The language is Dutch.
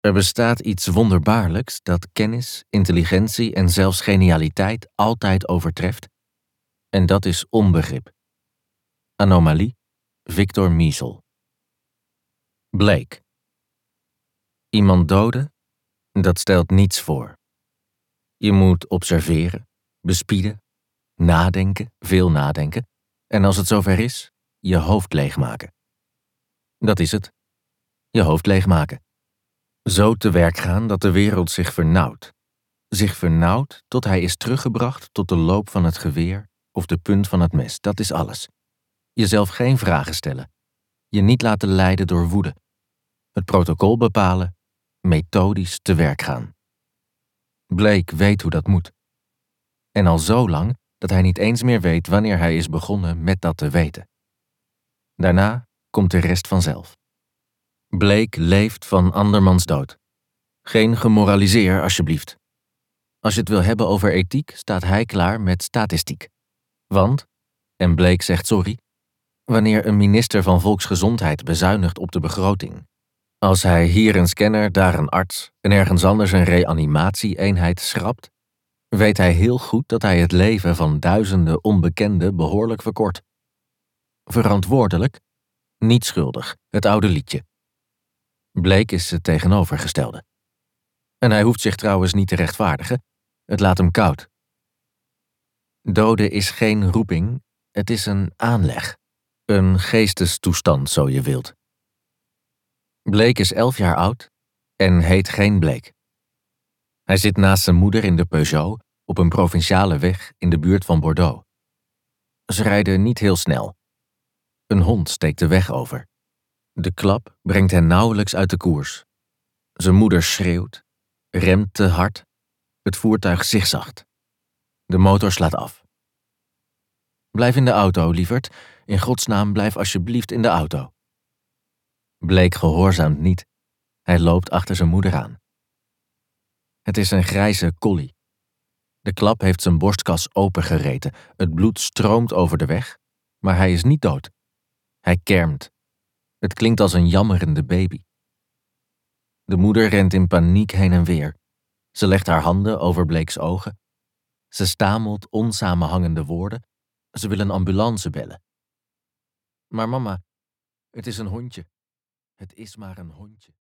Er bestaat iets wonderbaarlijks dat kennis, intelligentie en zelfs genialiteit altijd overtreft. En dat is onbegrip. Anomalie, Victor Miesel. Blake. Iemand doden? Dat stelt niets voor. Je moet observeren, bespieden, nadenken, veel nadenken, en als het zover is, je hoofd leegmaken. Dat is het. Je hoofd leegmaken. Zo te werk gaan dat de wereld zich vernauwt. Zich vernauwt tot hij is teruggebracht tot de loop van het geweer of de punt van het mes. Dat is alles. Jezelf geen vragen stellen. Je niet laten leiden door woede. Het protocol bepalen. Methodisch te werk gaan. Blake weet hoe dat moet. En al zo lang dat hij niet eens meer weet wanneer hij is begonnen met dat te weten. Daarna komt de rest vanzelf. Blake leeft van andermans dood. Geen gemoraliseer, alsjeblieft. Als je het wil hebben over ethiek, staat hij klaar met statistiek. Want, en Blake zegt sorry, wanneer een minister van Volksgezondheid bezuinigt op de begroting, als hij hier een scanner, daar een arts en ergens anders een reanimatie-eenheid schrapt, weet hij heel goed dat hij het leven van duizenden onbekenden behoorlijk verkort. Verantwoordelijk? Niet schuldig, het oude liedje. Blake is het tegenovergestelde. En hij hoeft zich trouwens niet te rechtvaardigen, het laat hem koud. Doden is geen roeping, het is een aanleg. Een geestestoestand, zo je wilt. Blake is 11 jaar oud en heet geen Blake. Hij zit naast zijn moeder in de Peugeot op een provinciale weg in de buurt van Bordeaux. Ze rijden niet heel snel. Een hond steekt de weg over. De klap brengt hen nauwelijks uit de koers. Zijn moeder schreeuwt, remt te hard. Het voertuig zigzagt. De motor slaat af. Blijf in de auto, lieverd. In godsnaam, blijf alsjeblieft in de auto. Blake gehoorzaamt niet. Hij loopt achter zijn moeder aan. Het is een grijze collie. De klap heeft zijn borstkas opengereten. Het bloed stroomt over de weg, maar hij is niet dood. Hij kermt. Het klinkt als een jammerende baby. De moeder rent in paniek heen en weer. Ze legt haar handen over Blake's ogen. Ze stamelt onsamenhangende woorden. Ze wil een ambulance bellen. Maar mama, het is een hondje. Het is maar een hondje.